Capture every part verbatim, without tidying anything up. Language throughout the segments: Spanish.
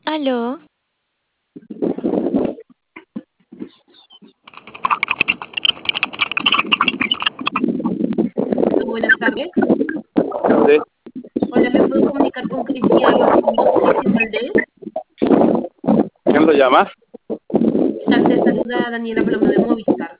Aló. Buenas tardes. Sí. Hola, ¿me puedo comunicar con Cristian, con Cristian Valdés? ¿Quién lo llama? Te saluda Daniela Palomo de Movistar.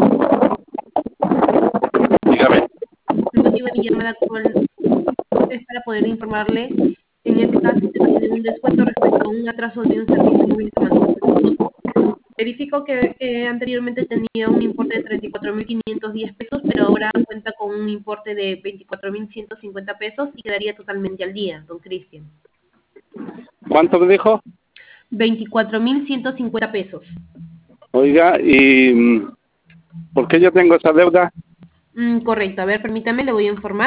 Dígame. El motivo de mi llamada actual es para poder informarle, en este caso, que tiene un descuento respecto a un atraso de un servicio móvil que mandó con nosotros. Verifico que eh, anteriormente tenía un importe de treinta y cuatro mil quinientos diez pesos, pero ahora cuenta con un importe de veinticuatro mil ciento cincuenta pesos y quedaría totalmente al día, don Cristian. ¿Cuánto me dijo? veinticuatro mil ciento cincuenta pesos. Oiga, ¿y mm, por qué yo tengo esa deuda? Mm, correcto, a ver, permítame, le voy a informar.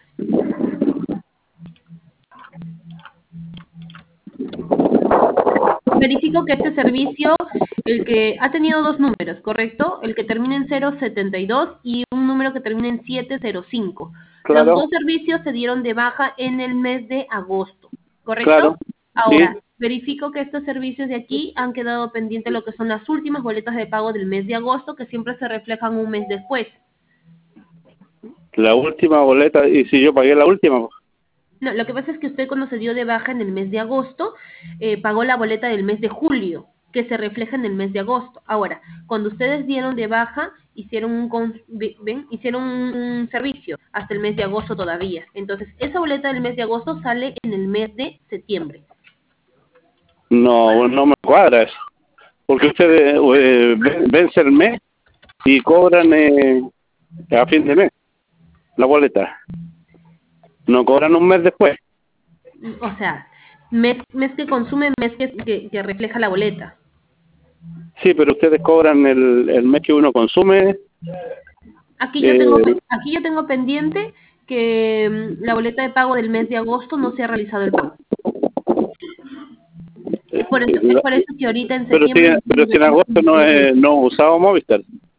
Verifico que este servicio, el que ha tenido dos números, ¿correcto? El que termina en cero setenta y dos y un número que termina en siete cero cinco. Los Claro, dos servicios se dieron de baja en el mes de agosto, ¿correcto? claro. Sí, Ahora, verifico que estos servicios de aquí han quedado pendientes lo que son las últimas boletas de pago del mes de agosto, que siempre se reflejan un mes después. la última boleta, y si yo pagué la última, No, lo que pasa es que usted cuando se dio de baja en el mes de agosto, eh, pagó la boleta del mes de julio, que se refleja en el mes de agosto. Ahora, cuando ustedes dieron de baja, hicieron un, con- ve- ven, hicieron un, un servicio hasta el mes de agosto todavía. Entonces, esa boleta del mes de agosto sale en el mes de septiembre. no, no me cuadra eso. Porque ustedes eh, ven- vence el mes y cobran eh, a fin de mes la boleta. No cobran un mes después. O sea, mes, mes que consume, mes que, que, que refleja la boleta. Sí, pero ustedes cobran el, el mes que uno consume. Aquí yo tengo, Eh, pe- aquí yo tengo pendiente que mm, la boleta de pago del mes de agosto no se ha realizado el pago. Es por eso, es la- por eso que ahorita en pero si, septiembre pero nosotros si en vemos agosto como no ustedes he, realizan. no he usado Movistar.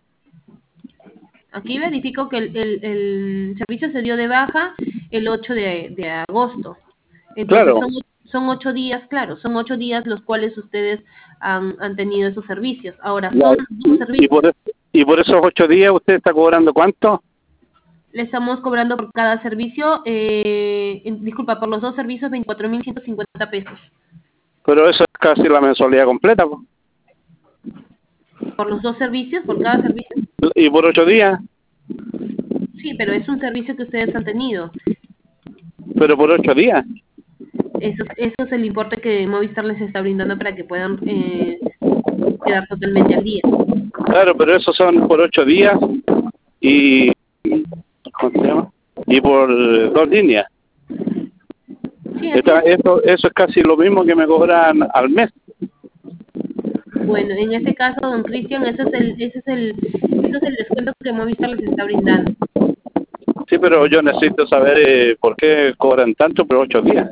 Aquí verifico que el, el, el servicio se dio de baja el ocho de, de agosto. Entonces Claro. son, son ocho días, claro, son ocho días los cuales ustedes han, han tenido esos servicios. Ahora, Ya, son dos y, y servicios. por es- y por esos ocho días usted está cobrando cuánto. Le estamos cobrando por cada servicio, eh, en- disculpa, por los dos servicios veinticuatro mil ciento cincuenta pesos. Pero eso es casi la mensualidad completa, po. Por los dos servicios, por cada servicio. Y por ocho días, Sí, pero es un servicio que ustedes han tenido. pero por ocho días. Eso, eso es el importe que Movistar les está brindando para que puedan eh, quedar totalmente al día. Claro, pero esos son por ocho días y ¿cómo se llama? Y por eh, dos líneas. Sí, así Está, es. eso, eso es casi lo mismo que me cobran al mes. Bueno, en este caso, don Cristian, ese es el, ese es el, ese es el descuento que Movistar les está brindando. Sí, pero yo necesito saber eh, por qué cobran tanto por ocho días.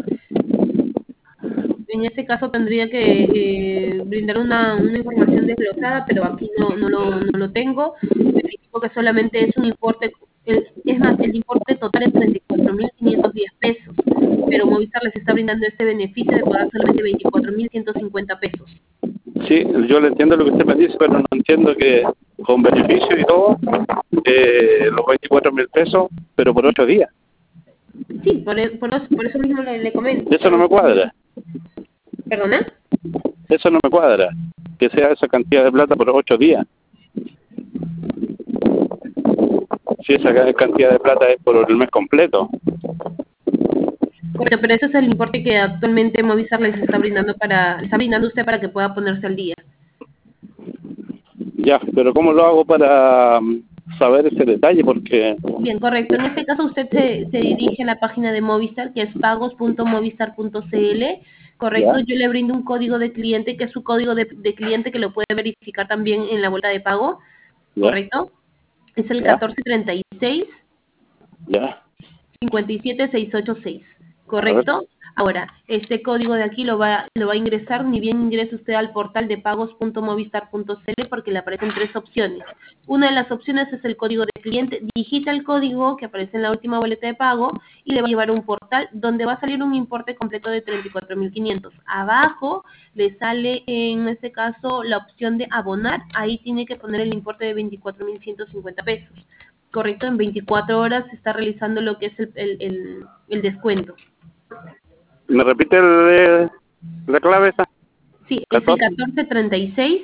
En este caso tendría que eh, brindar una, una información desglosada, pero aquí no, no, lo, no lo tengo. Verifico que solamente es un importe, el- es más, el importe total es treinta y cuatro mil quinientos diez pesos, pero Movistar les está brindando este beneficio de pagar solamente veinticuatro mil ciento cincuenta pesos. Sí, yo le entiendo lo que usted me dice, pero no entiendo que con beneficio y todo, eh, los veinticuatro mil pesos, pero por ocho días. Sí, por, e- por, eso, por eso mismo le, le comento. Eso no Son, me cuadra. ¿Perdona? Eso no me cuadra. Que sea esa cantidad de plata por ocho días. Si esa ca- cantidad de plata es por el mes completo. Correcto, pero ese es el importe que actualmente Movistar les está brindando para, está brindando usted para que pueda ponerse al día. Ya, pero ¿cómo lo hago para mm, saber ese detalle? Porque, Bien, correcto. En este caso usted se, se dirige a la página de Movistar, que es pagos punto movistar punto c l, correcto. ya, Yo le brindo un código de cliente, que es su código de, de cliente, que lo puede verificar también en la vuelta de pago, ya, correcto. Es el ya, catorce treinta y seis ya. cincuenta y siete seiscientos ochenta y seis, A ver, correcto. Ahora, este código de aquí lo va, lo va a ingresar, ni bien ingrese usted al portal de pagos punto movistar punto c l, porque le aparecen tres opciones. Una de las opciones es el código de cliente. Digita el código que aparece en la última boleta de pago y le va a llevar a un portal donde va a salir un importe completo de treinta y cuatro mil quinientos. Abajo le sale, en este caso, la opción de abonar. Ahí tiene que poner el importe de veinticuatro mil ciento cincuenta pesos. Correcto, en veinticuatro horas se está realizando lo que es el, el, el, el descuento. ¿Me repite el, eh, la clave esa? Sí, es el ¿catorce? catorce treinta y seis,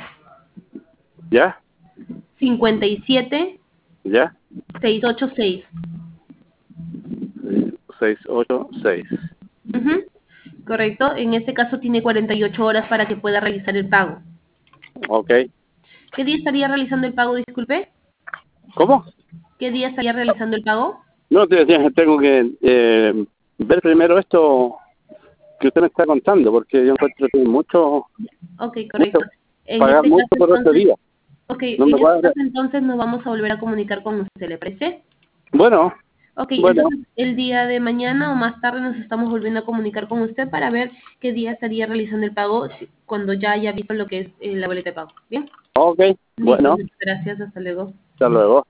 ¿Ya? cincuenta y siete, ¿Ya? seiscientos ochenta y seis. seis ocho seis. Uh-huh. Correcto, en este caso tiene cuarenta y ocho horas para que pueda realizar el pago. Ok. ¿Qué día estaría realizando el pago, disculpe? ¿Cómo? ¿Qué día estaría realizando el pago? No, te decía que tengo que eh, ver primero esto que usted me está contando, porque yo encuentro que hay mucho, Ok, mucho, correcto. En pagar este mucho caso, por este entonces, día. ok, No me en este cuadra. caso, entonces nos vamos a volver a comunicar con usted, ¿le parece? Bueno, Ok, bueno, entonces el día de mañana o más tarde nos estamos volviendo a comunicar con usted para ver qué día estaría realizando el pago si- cuando ya haya visto lo que es eh, la boleta de pago. ¿Bien? ok, Listo, bueno, muchas gracias, hasta luego. hasta luego.